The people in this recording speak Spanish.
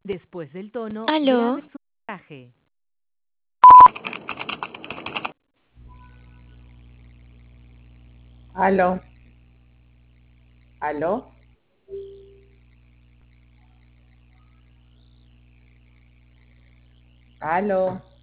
Después del tono, Aló, grabe su mensaje. Aló, aló, aló.